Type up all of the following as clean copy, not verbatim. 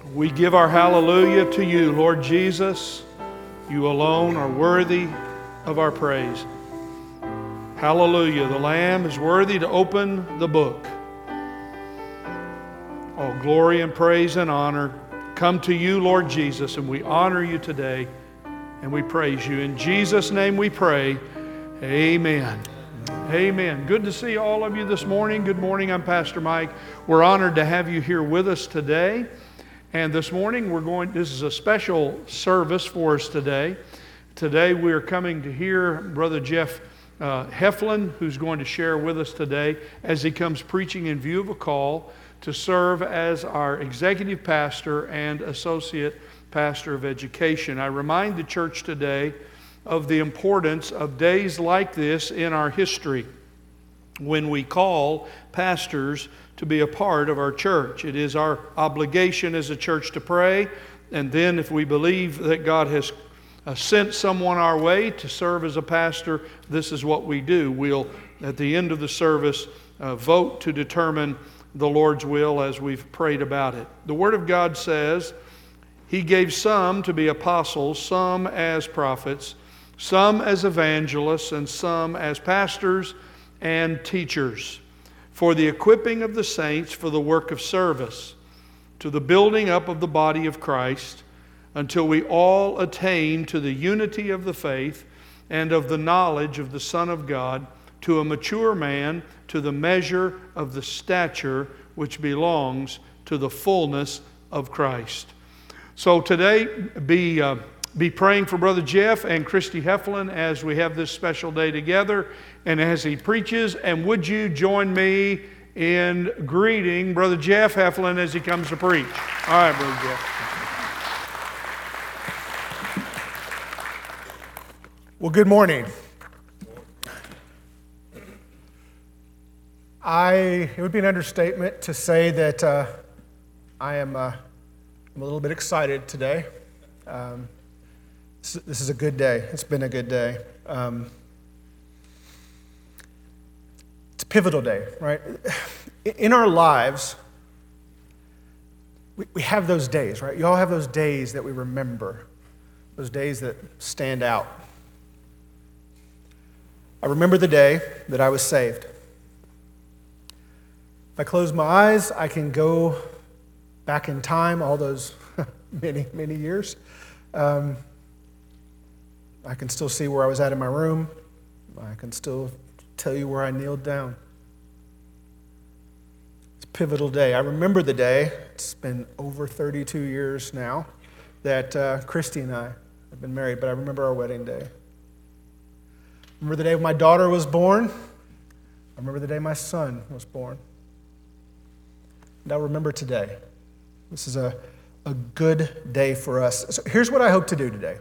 We give our hallelujah to you, Lord Jesus. You alone are worthy of our praise. Hallelujah. The Lamb is worthy to open the book. All glory and praise and honor come to you, Lord Jesus, and we honor you today and we praise you. In Jesus' name we pray. Amen. Amen. Good to see all of you this morning. Good morning. I'm Pastor Mike. We're honored to have you here with us today. And this morning this is a special service for us today. Today we are coming to hear Brother Jeff Heflin, who's going to share with us today as he comes preaching in view of a call to serve as our executive pastor and associate pastor of education. I remind the church today of the importance of days like this in our history when we call pastors to be a part of our church. It is our obligation as a church to pray, and then if we believe that God has sent someone our way to serve as a pastor, this is what we do. We'll, at the end of the service, vote to determine the Lord's will as we've prayed about it. The Word of God says, He gave some to be apostles, some as prophets, some as evangelists, and some as pastors and teachers, for the equipping of the saints for the work of service, to the building up of the body of Christ, until we all attain to the unity of the faith and of the knowledge of the Son of God, to a mature man, to the measure of the stature which belongs to the fullness of Christ. So today, be praying for Brother Jeff and Christy Heflin as we have this special day together and as he preaches. And would you join me in greeting Brother Jeff Heflin as he comes to preach? All right, Brother Jeff. Well, good morning. It would be an understatement to say that I'm a little bit excited today. This is a good day. It's been a good day. It's a pivotal day, right? In our lives, we have those days, right? You all have those days that we remember, those days that stand out. I remember the day that I was saved. If I close my eyes, I can go back in time all those many, many years. I can still see where I was at in my room. I can still tell you where I kneeled down. It's a pivotal day. I remember the day, it's been over 32 years now, that Christy and I have been married, but I remember our wedding day. I remember the day when my daughter was born. I remember the day my son was born. And I remember today. This is a good day for us. So here's what I hope to do today.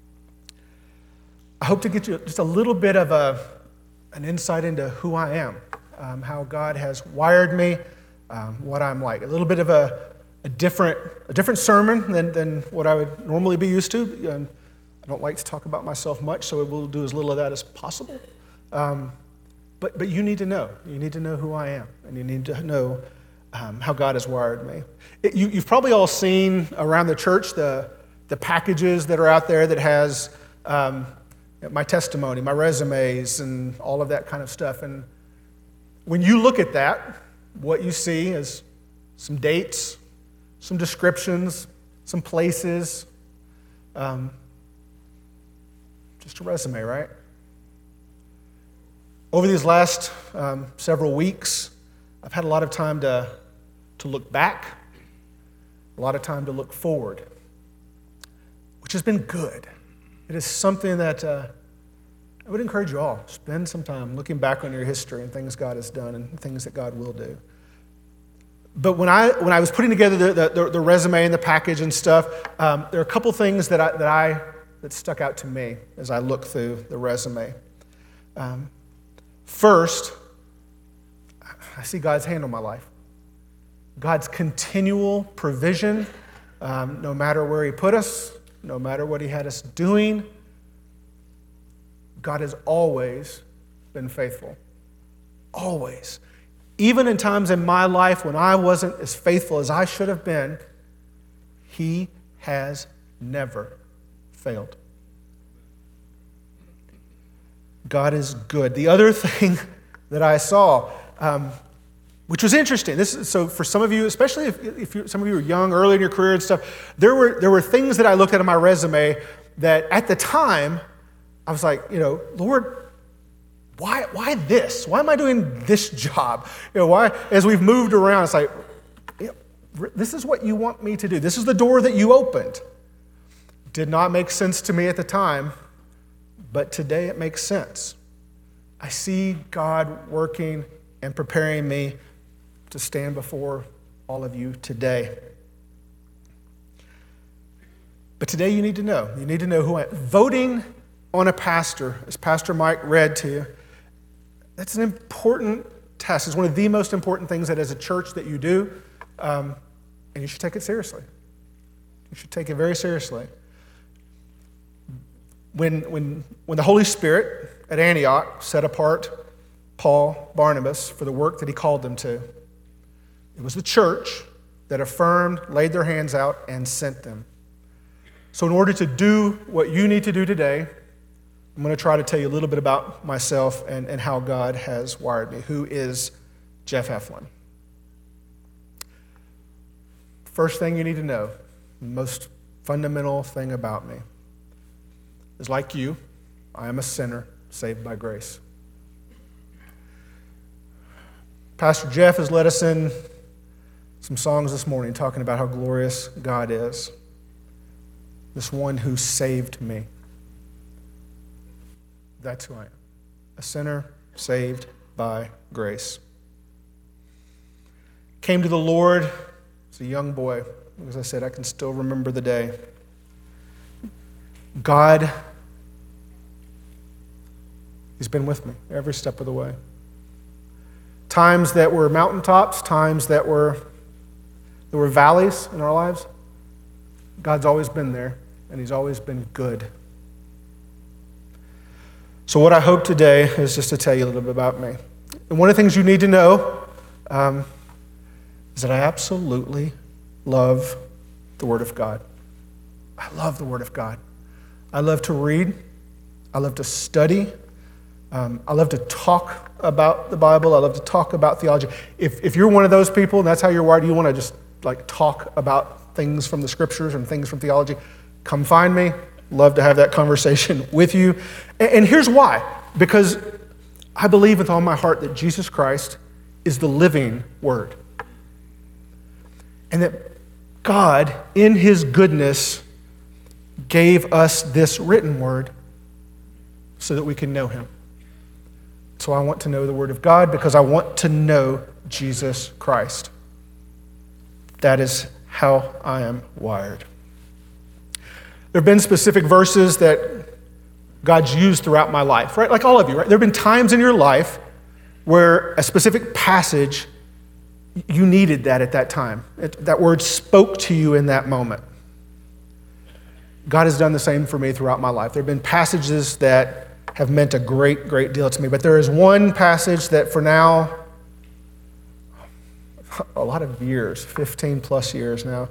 I hope to get you just a little bit of an insight into who I am, how God has wired me, what I'm like. A little bit of a different sermon than what I would normally be used to. I don't like to talk about myself much, so we'll do as little of that as possible. But you need to know. You need to know who I am, and you need to know how God has wired me. You've probably all seen around the church the packages that are out there that has my testimony, my resumes, and all of that kind of stuff. And when you look at that, what you see is some dates, some descriptions, some places, just a resume, right? Over these last several weeks, I've had a lot of time to look back, a lot of time to look forward, which has been good. It is something that I would encourage you all, spend some time looking back on your history and things God has done and things that God will do. But when I was putting together the resume and the package and stuff, there are a couple things that stuck out to me as I looked through the resume. First, I see God's hand on my life. God's continual provision, no matter where He put us, no matter what He had us doing, God has always been faithful. Always. Even in times in my life when I wasn't as faithful as I should have been, He has never failed. God is good. The other thing that I saw, which was interesting, so for some of you, especially if some of you are young, early in your career and stuff, there were things that I looked at on my resume that at the time, I was like, Lord, why this? Why am I doing this job? Why, as we've moved around, it's like, this is what you want me to do. This is the door that you opened. Did not make sense to me at the time, but today it makes sense. I see God working and preparing me to stand before all of you today. But today you need to know. You need to know who I am. Voting on a pastor, as Pastor Mike read to you, that's an important task. It's one of the most important things that as a church that you do, and you should take it seriously. You should take it very seriously. When the Holy Spirit at Antioch set apart Paul, Barnabas, for the work that he called them to, it was the church that affirmed, laid their hands out, and sent them. So in order to do what you need to do today, I'm going to try to tell you a little bit about myself and how God has wired me. Who is Jeff Heflin? First thing you need to know, the most fundamental thing about me, is like you, I am a sinner saved by grace. Pastor Jeff has led us in some songs this morning talking about how glorious God is. This one who saved me. That's who I am. A sinner saved by grace. Came to the Lord as a young boy. As I said, I can still remember the day. God, He's been with me every step of the way. Times that were mountaintops, times that were valleys in our lives. God's always been there, and He's always been good. So what I hope today is just to tell you a little bit about me. And one of the things you need to know is that I absolutely love the Word of God. I love the Word of God. I love to read. I love to study. I love to talk about the Bible. I love to talk about theology. If you're one of those people and that's how you're wired, you want to just talk about things from the Scriptures and things from theology, come find me. Love to have that conversation with you. And here's why. Because I believe with all my heart that Jesus Christ is the living Word. And that God, in His goodness, gave us this written Word so that we can know Him. So I want to know the Word of God because I want to know Jesus Christ. That is how I am wired. There have been specific verses that God's used throughout my life, right? Like all of you, right? There have been times in your life where a specific passage, you needed that at that time. That word spoke to you in that moment. God has done the same for me throughout my life. There have been passages that have meant a great, great deal to me. But there is one passage that for now, a lot of years, 15 plus years now,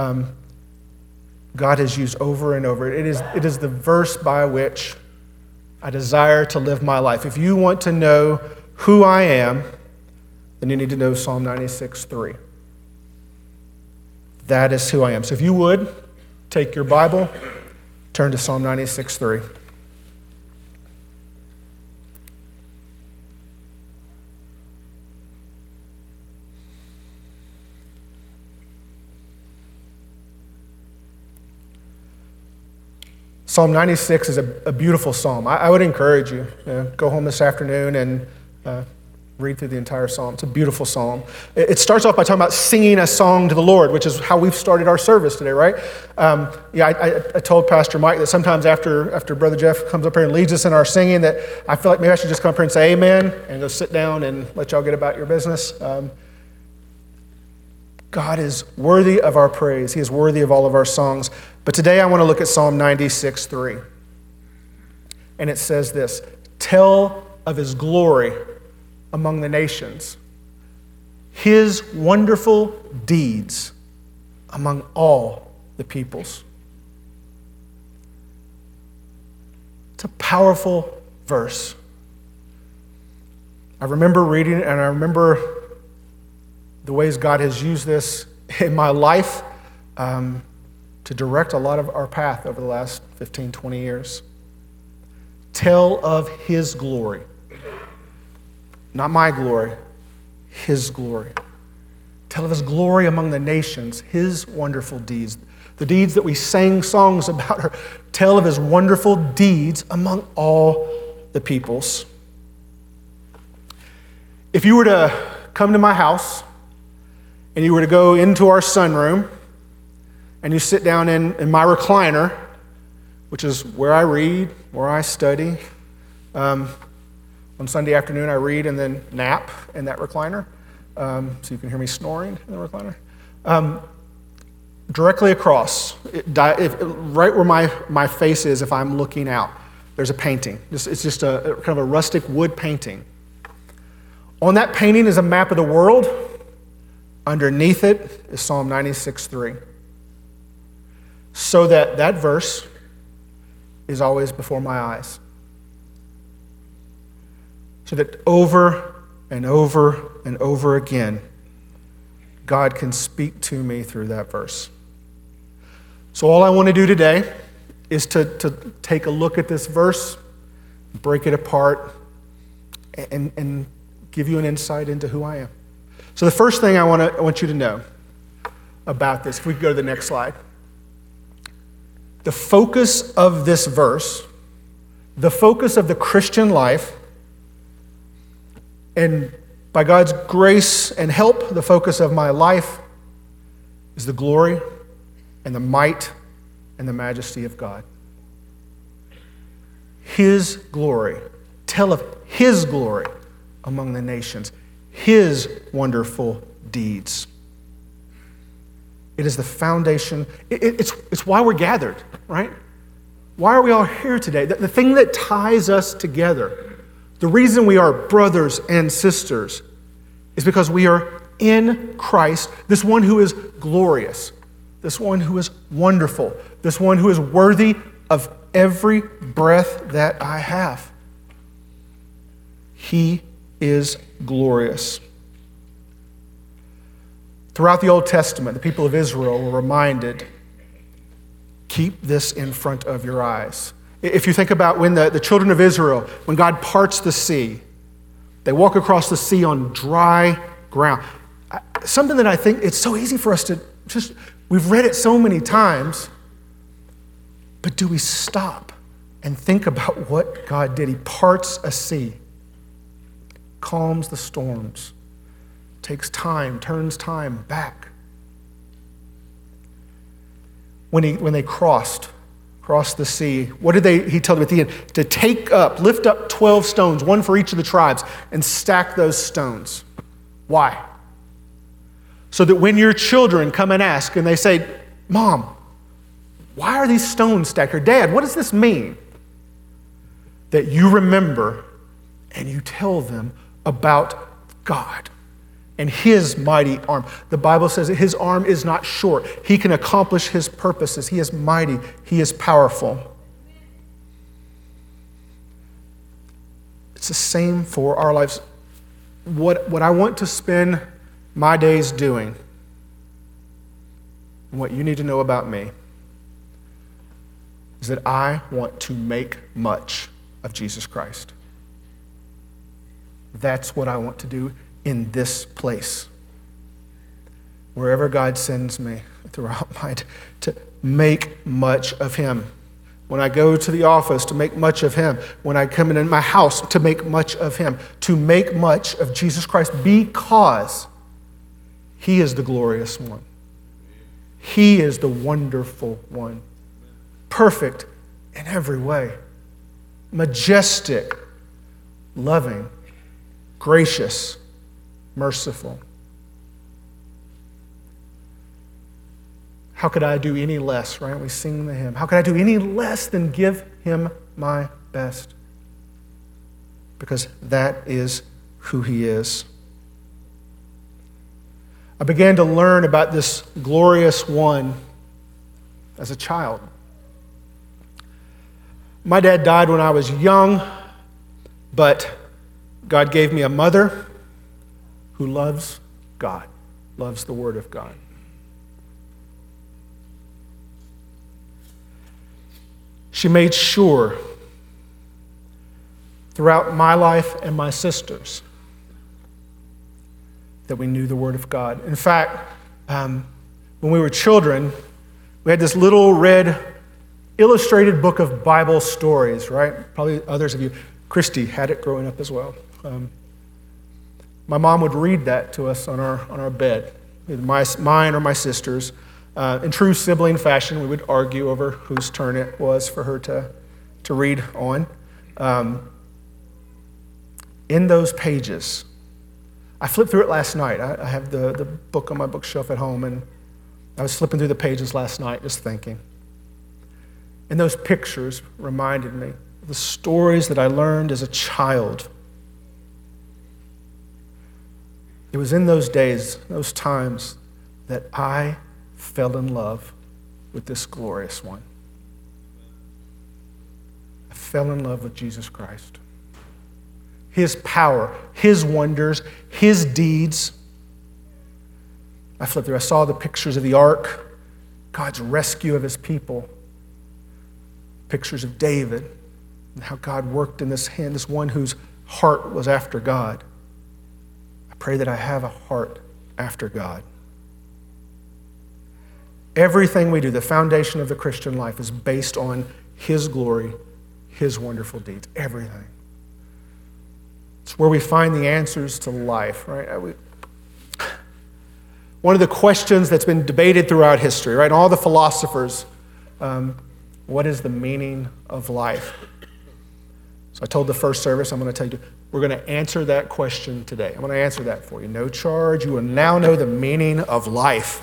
God has used over and over. It is the verse by which I desire to live my life. If you want to know who I am, then you need to know Psalm 96:3. That is who I am. So if you would, take your Bible, turn to Psalm 96:3. Psalm 96 is a beautiful psalm. I would encourage you, go home this afternoon and read through the entire psalm. It's a beautiful psalm. It starts off by talking about singing a song to the Lord, which is how we've started our service today, right? I told Pastor Mike that sometimes after Brother Jeff comes up here and leads us in our singing that I feel like maybe I should just come up here and say amen and go sit down and let y'all get about your business. God is worthy of our praise. He is worthy of all of our songs. But today I want to look at Psalm 96:3. And it says this: tell of His glory among the nations, His wonderful deeds among all the peoples. It's a powerful verse. I remember reading it, and I remember the ways God has used this in my life to direct a lot of our path over the last 15, 20 years. Tell of His glory. Not my glory, His glory. Tell of His glory among the nations, His wonderful deeds. The deeds that we sang songs about her. Tell of His wonderful deeds among all the peoples. If you were to come to my house and you were to go into our sunroom and you sit down in my recliner, which is where I read, where I study. On Sunday afternoon, I read and then nap in that recliner, so you can hear me snoring in the recliner. Directly across, right where my face is if I'm looking out, there's a painting. It's just a kind of a rustic wood painting. On that painting is a map of the world. Underneath it is Psalm 96:3. So that verse is always before my eyes. So that over and over and over again, God can speak to me through that verse. So all I want to do today is to take a look at this verse, break it apart, and give you an insight into who I am. So the first thing I want you to know about this, if we could go to the next slide. The focus of this verse, the focus of the Christian life, and by God's grace and help, the focus of my life is the glory and the might and the majesty of God. His glory. Tell of His glory among the nations. His wonderful deeds. It is the foundation. It's why we're gathered, right? Why are we all here today? The thing that ties us together, the reason we are brothers and sisters, is because we are in Christ, this one who is glorious, this one who is wonderful, this one who is worthy of every breath that I have. He is glorious. Throughout the Old Testament, the people of Israel were reminded, keep this in front of your eyes. If you think about when the children of Israel, when God parts the sea, they walk across the sea on dry ground. Something that I think it's so easy for us to we've read it so many times, but do we stop and think about what God did? He parts a sea, calms the storms, takes time, turns time back. When they crossed the sea, what did he tell them at the end? To lift up 12 stones, one for each of the tribes, and stack those stones. Why? So that when your children come and ask and they say, Mom, why are these stones stacked? Or Dad, what does this mean? That you remember and you tell them about God and His mighty arm. The Bible says that His arm is not short. He can accomplish His purposes. He is mighty. He is powerful. It's the same for our lives. What I want to spend my days doing, and what you need to know about me, is that I want to make much of Jesus Christ. That's what I want to do in this place. Wherever God sends me throughout my day, to make much of Him. When I go to the office, to make much of Him. When I come in my house, to make much of Him. To make much of Jesus Christ because He is the glorious one. He is the wonderful one. Perfect in every way. Majestic, loving, gracious, merciful. How could I do any less, right? We sing the hymn. How could I do any less than give Him my best? Because that is who He is. I began to learn about this glorious one as a child. My dad died when I was young, but God gave me a mother who loves God, loves the Word of God. She made sure throughout my life and my sister's that we knew the Word of God. In fact, when we were children, we had this little red illustrated book of Bible stories, right? Probably others of you. Christy had it growing up as well. My mom would read that to us on our bed, either mine or my sister's. In true sibling fashion, we would argue over whose turn it was for her to read on. In those pages, I flipped through it last night. I have the book on my bookshelf at home, and I was flipping through the pages last night just thinking. And those pictures reminded me of the stories that I learned as a child. It was in those days, those times, that I fell in love with this glorious one. I fell in love with Jesus Christ. His power, His wonders, His deeds. I flipped through, I saw the pictures of the ark, God's rescue of His people, pictures of David, and how God worked in this hand, this one whose heart was after God. I pray that I have a heart after God. Everything we do, the foundation of the Christian life, is based on His glory, His wonderful deeds, everything. It's where we find the answers to life, right? One of the questions that's been debated throughout history, right? All the philosophers, what is the meaning of life? So I told the first service, I'm going to tell you, we're going to answer that question today. I'm going to answer that for you. No charge. You will now know the meaning of life.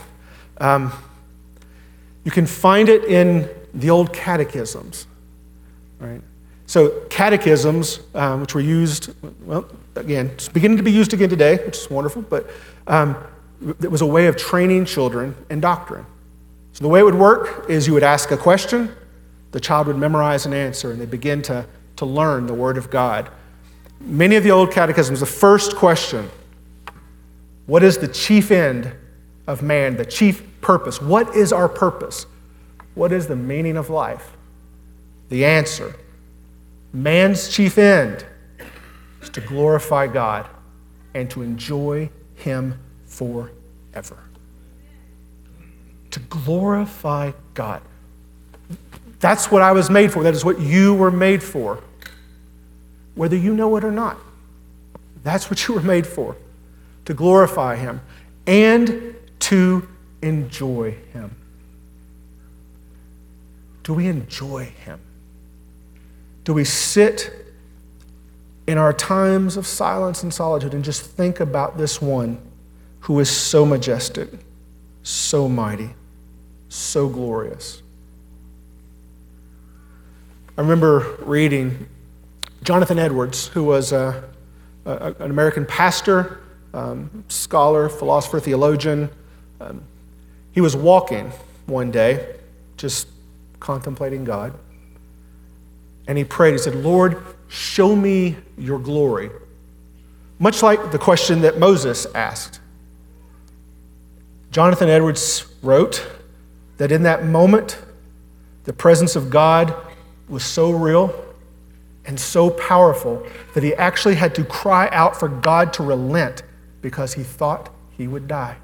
You can find it in the old catechisms, right? So catechisms, which were used, well, again, it's beginning to be used again today, which is wonderful, but it was a way of training children in doctrine. So the way it would work is you would ask a question, the child would memorize an answer, and they begin to learn the Word of God. Many of the old catechisms, the first question, what is the chief end of man, the chief purpose? What is our purpose? What is the meaning of life? The answer, man's chief end is to glorify God and to enjoy Him forever. To glorify God. That's what I was made for. That is what you were made for. Whether you know it or not. That's what you were made for. To glorify Him and to enjoy Him. Do we enjoy Him? Do we sit in our times of silence and solitude and just think about this one who is so majestic, so mighty, so glorious? I remember reading Jonathan Edwards, who was an American pastor, scholar, philosopher, theologian. He was walking one day, just contemplating God, and he prayed. He said, "Lord, show me your glory." Much like the question that Moses asked. Jonathan Edwards wrote that in that moment, the presence of God was so real and so powerful that he actually had to cry out for God to relent because he thought he would die.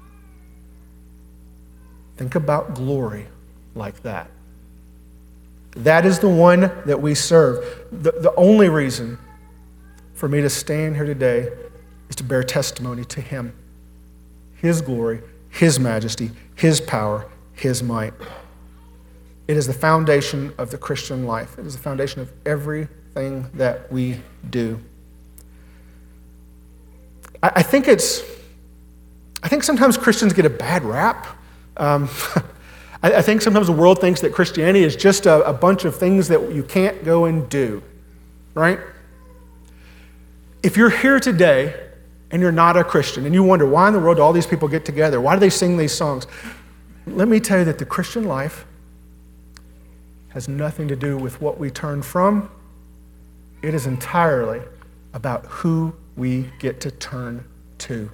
Think about glory like that. That is the one that we serve. The only reason for me to stand here today is to bear testimony to Him, His glory, His majesty, His power, His might. It is the foundation of the Christian life. It is the foundation of everything that we do. I think sometimes Christians get a bad rap. I think sometimes the world thinks that Christianity is just a bunch of things that you can't go and do, right? If you're here today and you're not a Christian and you wonder why in the world do all these people get together? Why do they sing these songs? Let me tell you that the Christian life has nothing to do with what we turn from. It is entirely about who we get to turn to.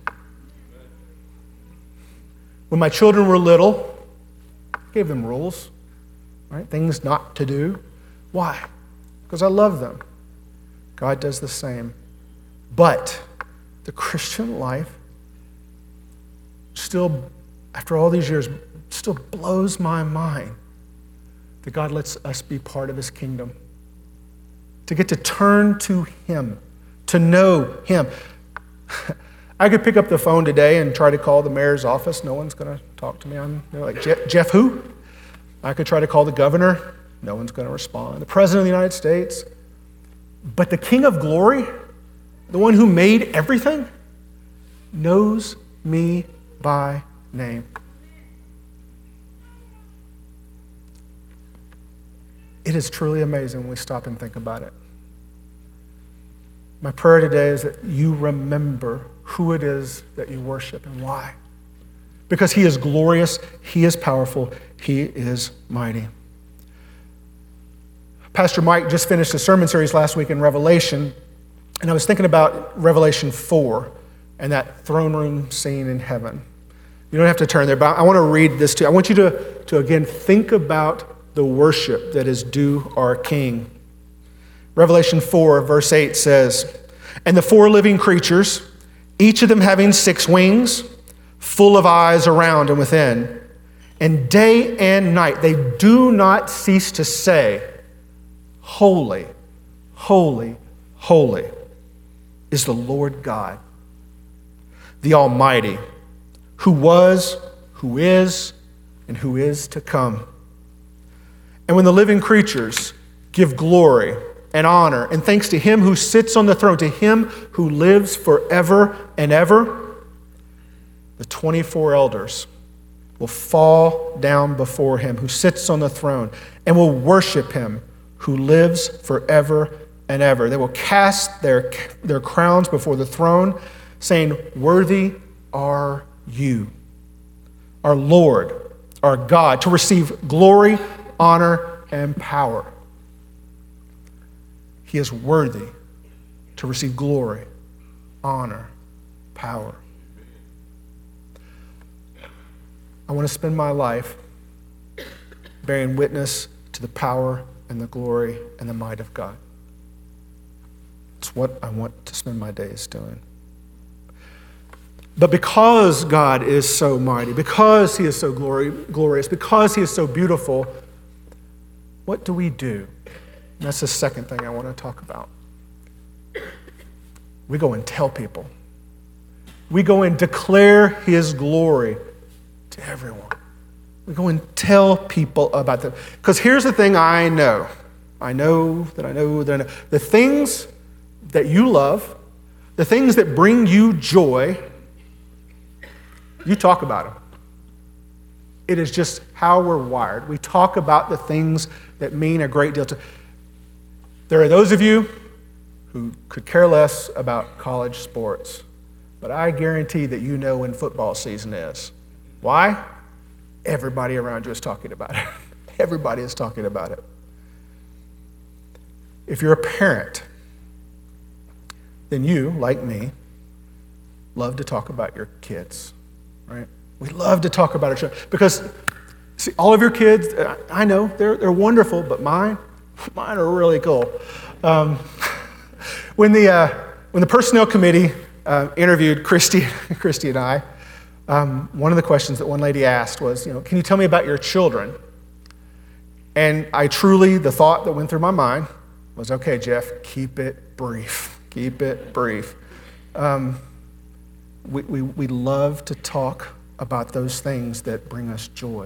When my children were little, I gave them rules, right? Things not to do. Why? Because I love them. God does the same. But the Christian life still, after all these years, still blows my mind that God lets us be part of his kingdom. To get to turn to him, to know him. I could pick up the phone today and try to call the mayor's office. No one's going to talk to me. They're like, Jeff who? I could try to call the governor. No one's going to respond. The president of the United States. But the King of Glory, the one who made everything, knows me by name. It is truly amazing when we stop and think about it. My prayer today is that you remember who it is that you worship and why. Because he is glorious, he is powerful, he is mighty. Pastor Mike just finished a sermon series last week in Revelation, and I was thinking about Revelation 4 and that throne room scene in heaven. You don't have to turn there, but I want to read this to you. I want you to again think about the worship that is due our King. Revelation 4, verse 8 says, "And the four living creatures, each of them having 6 wings, full of eyes around and within, and day and night they do not cease to say, 'Holy, holy, holy is the Lord God, the Almighty, who was, who is, and who is to come.' And when the living creatures give glory and honor and thanks to him who sits on the throne, to him who lives forever and ever, the 24 elders will fall down before him who sits on the throne and will worship him who lives forever and ever. They will cast their crowns before the throne, saying, 'Worthy are you, our Lord, our God, to receive glory, honor, and power.'" He is worthy to receive glory, honor, power. I want to spend my life bearing witness to the power and the glory and the might of God. It's what I want to spend my days doing. But because God is so mighty, because he is so glorious, because he is so beautiful, what do we do? And that's the second thing I want to talk about. We go and tell people. We go and declare his glory to everyone. We go and tell people about them. Because here's the thing I know. I know. The things that you love, the things that bring you joy, you talk about them. It is just how we're wired. We talk about the things that mean a great deal to. There are those of you who could care less about college sports, but I guarantee that you know when football season is. Why? Everybody around you is talking about it. Everybody is talking about it. If you're a parent, then you, like me, love to talk about your kids, right? We love to talk about our children because, see, all of your kids, I know they're wonderful, but mine are really cool. When the personnel committee interviewed Christy and I, one of the questions that one lady asked was, can you tell me about your children? And the thought that went through my mind was, okay, Jeff, keep it brief. Keep it brief. We love to talk about those things that bring us joy.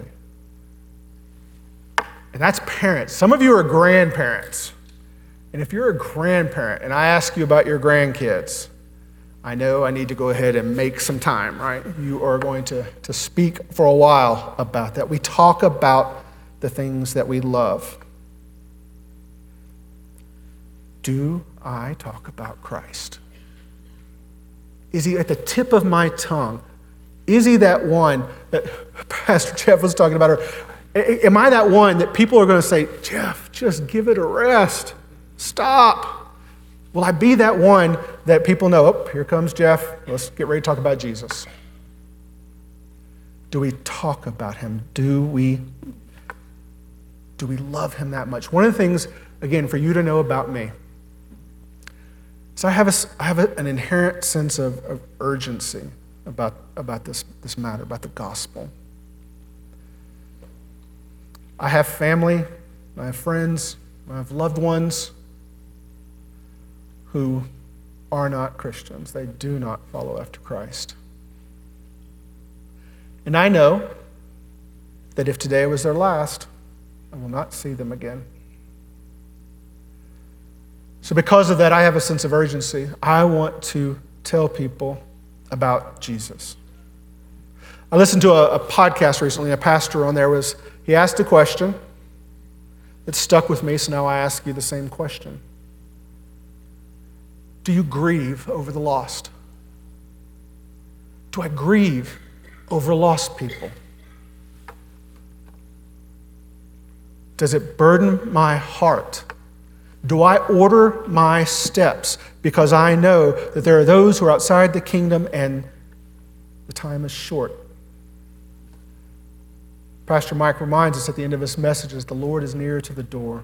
And that's parents. Some of you are grandparents. And if you're a grandparent and I ask you about your grandkids, I know I need to go ahead and make some time, right? You are going to speak for a while about that. We talk about the things that we love. Do I talk about Christ? Is he at the tip of my tongue? Is he that one that Pastor Jeff was talking about? Am I that one that people are going to say, Jeff, just give it a rest. Stop. Will I be that one that people know, oh, here comes Jeff. Let's get ready to talk about Jesus. Do we talk about him? Do we love him that much? One of the things, again, for you to know about me, so I have an inherent sense of urgency about this matter, about the gospel. I have family, I have friends, I have loved ones who are not Christians. They do not follow after Christ. And I know that if today was their last, I will not see them again. So because of that, I have a sense of urgency. I want to tell people about Jesus. I listened to a podcast recently. A pastor on there he asked a question that stuck with me, so now I ask you the same question. Do you grieve over the lost? Do I grieve over lost people? Does it burden my heart? Do I order my steps because I know that there are those who are outside the kingdom and the time is short? Pastor Mike reminds us at the end of his messages, the Lord is near to the door.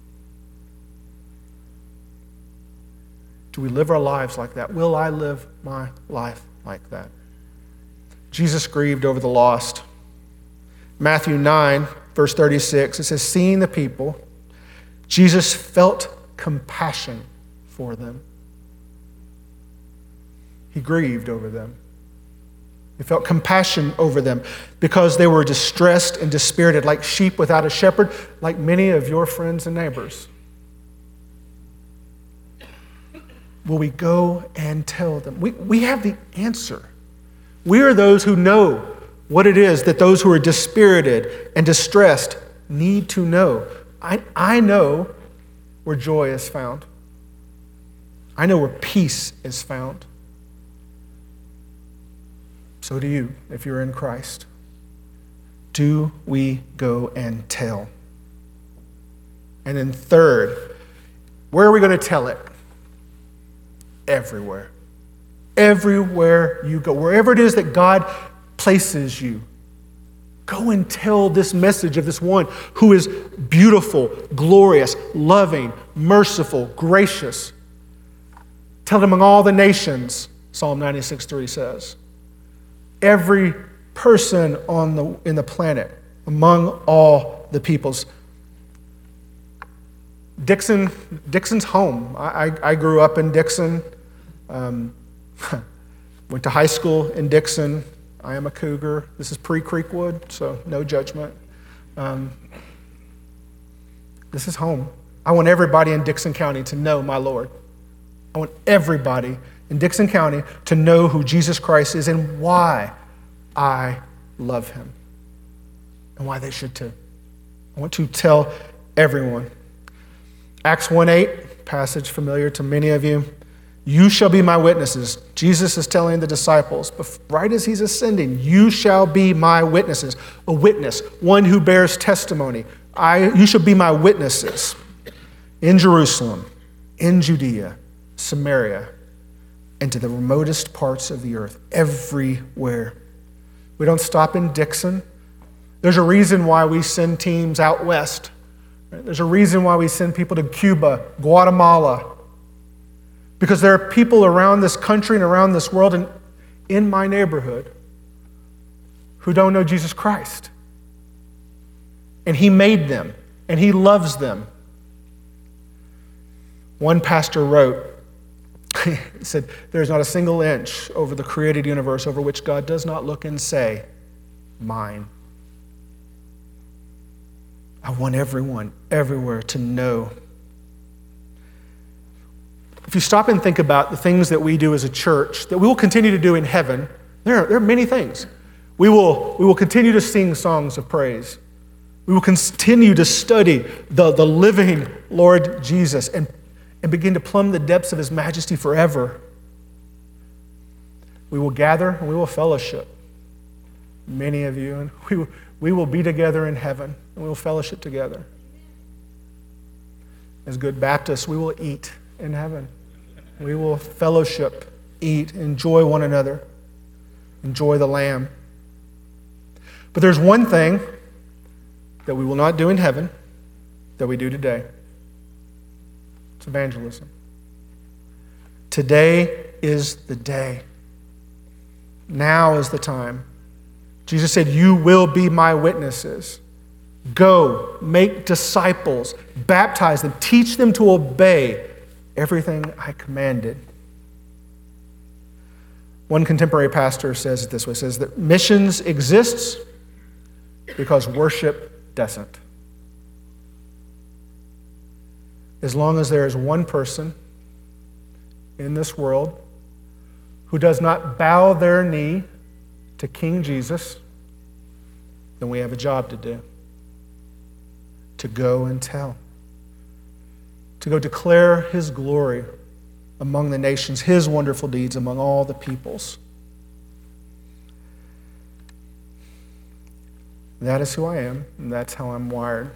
Do we live our lives like that? Will I live my life like that? Jesus grieved over the lost. Matthew 9, verse 36, it says, seeing the people, Jesus felt compassion for them. He grieved over them. He felt compassion over them because they were distressed and dispirited, like sheep without a shepherd, like many of your friends and neighbors. Will we go and tell them? We have the answer. We are those who know what it is that those who are dispirited and distressed need to know. I know where joy is found. I know where peace is found. So do you, if you're in Christ. Do we go and tell? And then third, where are we going to tell it? Everywhere. Everywhere you go. Wherever it is that God places you. Go and tell this message of this one who is beautiful, glorious, loving, merciful, gracious. Tell it among all the nations, Psalm 96:3 says. Every person in the planet, among all the peoples. Dixon's home. I grew up in Dixon. Went to high school in Dixon. I am a Cougar. This is pre-Creekwood, so no judgment. This is home. I want everybody in Dixon County to know my Lord. I want everybody in Dixon County to know who Jesus Christ is and why I love him and why they should too. I want to tell everyone. Acts 1:8, passage familiar to many of you. You shall be my witnesses. Jesus is telling the disciples, but right as he's ascending, you shall be my witnesses. A witness, one who bears testimony. You shall be my witnesses in Jerusalem, in Judea, Samaria, and to the remotest parts of the earth, everywhere. We don't stop in Dixon. There's a reason why we send teams out west. There's a reason why we send people to Cuba, Guatemala, because there are people around this country and around this world and in my neighborhood who don't know Jesus Christ. And he made them, and he loves them. One pastor wrote, he said, there's not a single inch over the created universe over which God does not look and say, mine. I want everyone, everywhere to know. If you stop and think about the things that we do as a church, that we will continue to do in heaven, there are many things. We will continue to sing songs of praise. We will continue to study the living Lord Jesus and begin to plumb the depths of his majesty forever. We will gather and we will fellowship. Many of you, and we will be together in heaven and we will fellowship together. As good Baptists, we will eat in heaven. We will fellowship, eat, enjoy one another, enjoy the Lamb. But there's one thing that we will not do in heaven that we do today. It's evangelism. Today is the day. Now is the time. Jesus said, "You will be my witnesses." Go, make disciples, baptize them, teach them to obey everything I commanded. One contemporary pastor says it this way, says that missions exists because worship doesn't. As long as there is one person in this world who does not bow their knee to King Jesus, then we have a job to do. To go and tell. To go declare his glory among the nations, his wonderful deeds among all the peoples. That is who I am, and that's how I'm wired.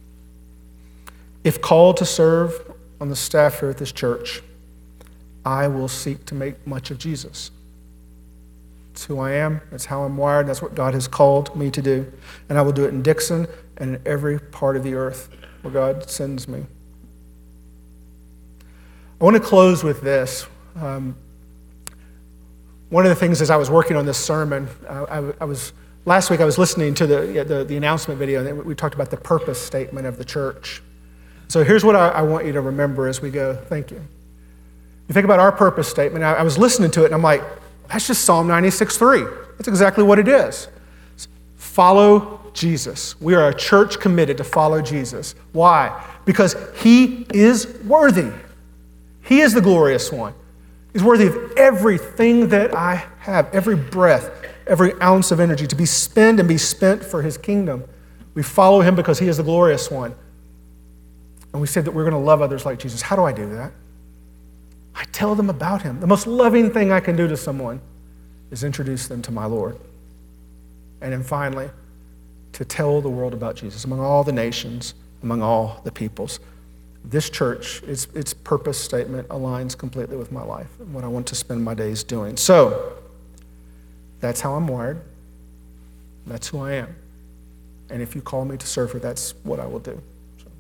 If called to serve on the staff here at this church, I will seek to make much of Jesus. It's who I am. That's how I'm wired. That's what God has called me to do. And I will do it in Dixon and in every part of the earth where God sends me. I want to close with this. One of the things as I was working on this sermon, last week I was listening to the announcement video, and we talked about the purpose statement of the church. So here's what I want you to remember as we go. Thank you. You think about our purpose statement. I was listening to it, and I'm like, that's just Psalm 96:3. That's exactly what it is. Follow Jesus. We are a church committed to follow Jesus. Why? Because he is worthy. He is the glorious one. He's worthy of everything that I have, every breath, every ounce of energy to be spent and be spent for his kingdom. We follow him because he is the glorious one. And we said that we're going to love others like Jesus. How do I do that? I tell them about him. The most loving thing I can do to someone is introduce them to my Lord. And then finally, to tell the world about Jesus among all the nations, among all the peoples. This church, its purpose statement aligns completely with my life and what I want to spend my days doing. So, that's how I'm wired. That's who I am. And if you call me to serve her, that's what I will do.